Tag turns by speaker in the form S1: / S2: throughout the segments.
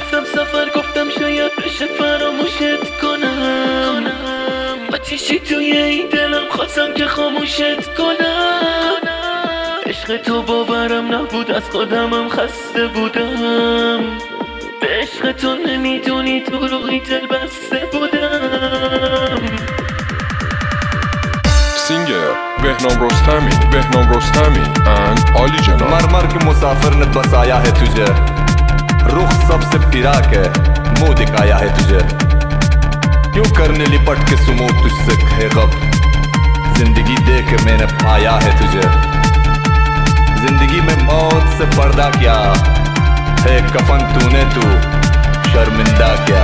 S1: رفتم سفر گفتم شاید بشه فراموشت کنم آتیشی توی این دلم خواستم که خاموشت کنم عشق تو باورم نبود از خودمم خسته بودم به عشق تو نمیدونی تو روی دل بسته بودم
S2: سینگر بهنام رستمی and عالی جناب
S3: मर के मुसाफिर ने बसाया है तुझे रुख सबसे फिरा के मुंह दिखाया है तुझे क्यों करने लिपट के सुमो तुझसे है गब जिंदगी दे के मैंने पाया है तुझे जिंदगी में मौत से पर्दा क्या है कफन तूने तू शर्मिंदा क्या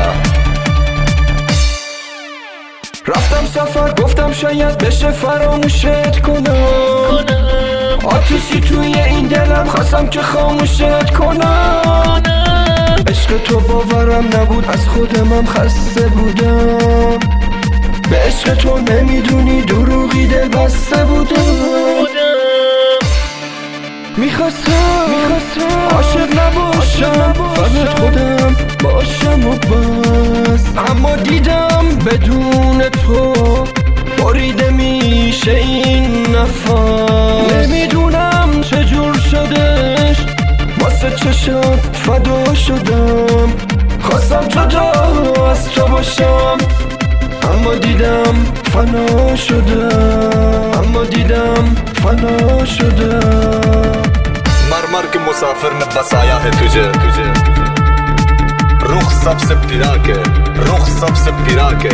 S4: رفتم سفر گفتم شاید بشه فراموشت کنم آتیشی توی این دلم خواستم که خاموشت کنم عشق تو باورم نبود از خودمم خسته بودم به عشق تو نمیدونی دروغی دل بسته بودم میخواستم عاشق نباشم فقط خودم باشم و بس اما دیدم بدون تو بریده میشه این نفس نمیدونم چجور شدش واسه چشم فدا شدم خواستم جدا از تو باشم اما دیدم فنا شدم
S3: मर के मुसाफिर ने बसाया है तुझे रुख सबसे फिरा के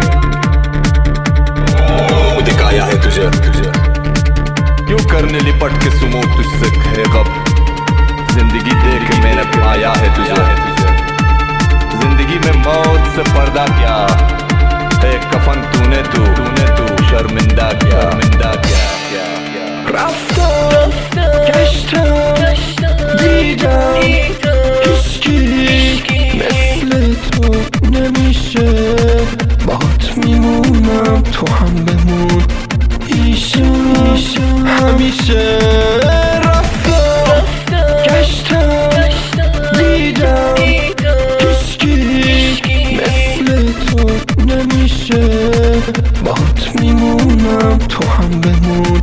S3: मुंह दिखाया है तुझे क्यों करने लिपट के सुमो तुझसे है गब जिंदगी दे के मैंने पाया है तुझे जिंदगी में मौत से पर्दा क्या है कफन तूने तू शर्मिंदा क्या
S4: رفتم گشتم دیدم هیچکی مثل تو نمیشه باهات میمونم تو هم بمون همیشه رفتم گشتم دیدم هیچکی مثل تو نمیشه باهات میمونم تو هم بمون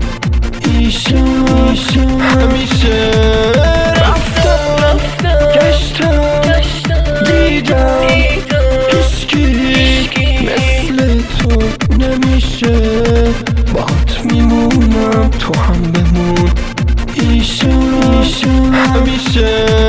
S4: همیشه رفتم گشتم دیدم هیچکی مثل تو نمیشه باهات میمونم تو هم بمون همیشه